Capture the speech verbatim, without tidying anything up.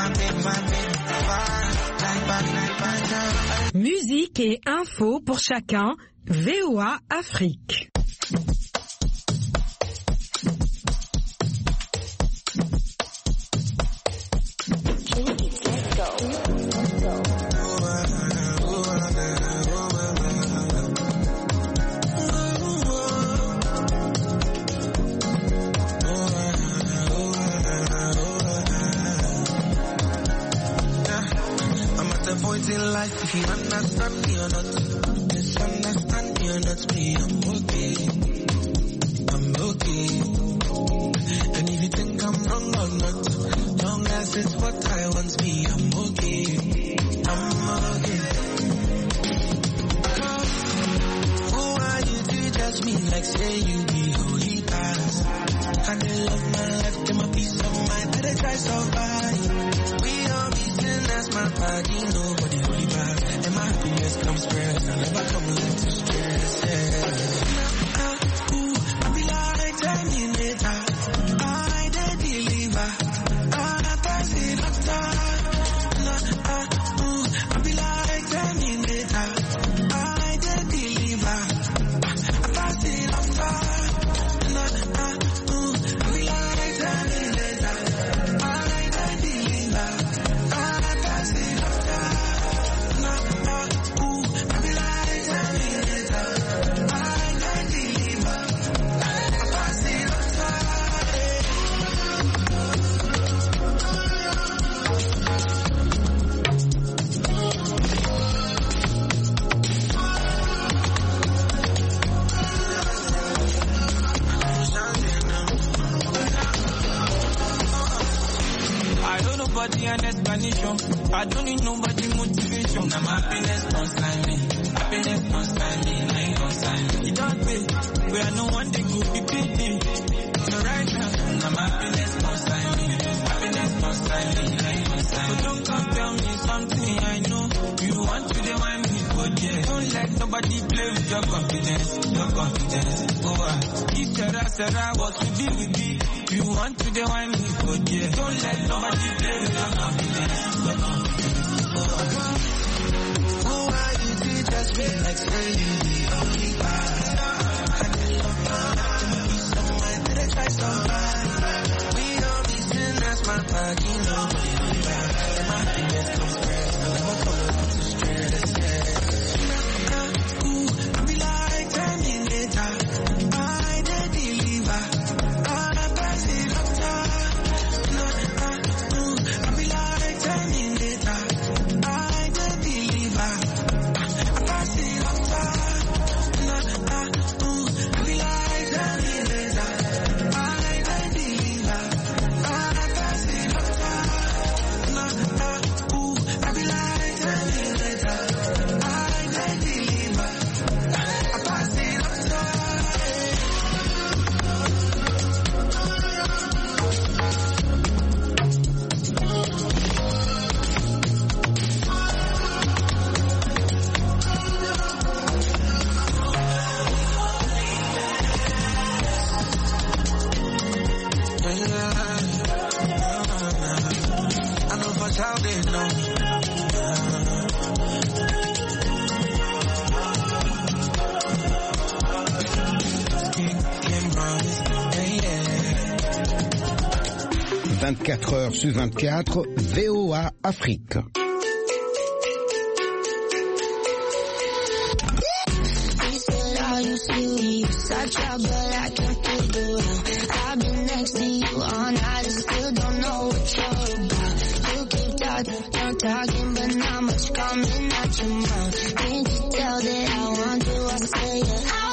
Musique et info pour chacun, V O A Afrique. In life, if you understand me or not, misunderstand me or not, me, I'm okay, I'm okay. And if you think I'm wrong or not, long as it's what I want, me, I'm okay, I'm okay. Who are you to judge me like say you be holy past? And they love my life, give my peace of mind, better try survive. We all be sinners, my body, nobody. And my happiness comes first. I never come late to stress. Yeah. Uh, ooh, I be like ten minutes later. I did deliver. I pass it after. Uh, ooh, I be like ten minutes later. I did deliver. I pass it after. Uh, ooh, I be like ten minutes later. I did deliver. I pass it after. Nobody an explanation. I don't need nobody motivation. I'm happiness constantly. Happiness constantly. Ain't constantly. You don't pay. Where no one day could be paying. So right now, I'm happiness constantly. Happiness constantly. Ain't constantly. So don't come tell me something I know. You want to demand me for yeah. Don't let nobody play with your confidence. Your confidence. Oh, uh, if Sarah, Sarah was to be with me. You want to demand me for yeah. Don't let nobody play with your confidence. Your confidence. Oh, who are you to judge me like say you the only one? I can love my life to be someone that I try survive. We all be sinners, my body, nobody only one. And my happiness comes first. I never come up to stress. Yeah. Ooh, I be like ten minutes later. I did deliver. vingt-quatre heures sur vingt-quatre, V O A Afrique. I've been next to you all night and still don't know what you're about. You keep talking, you're talking, but not much coming out your mouth. Can't you tell that I want you? I say it.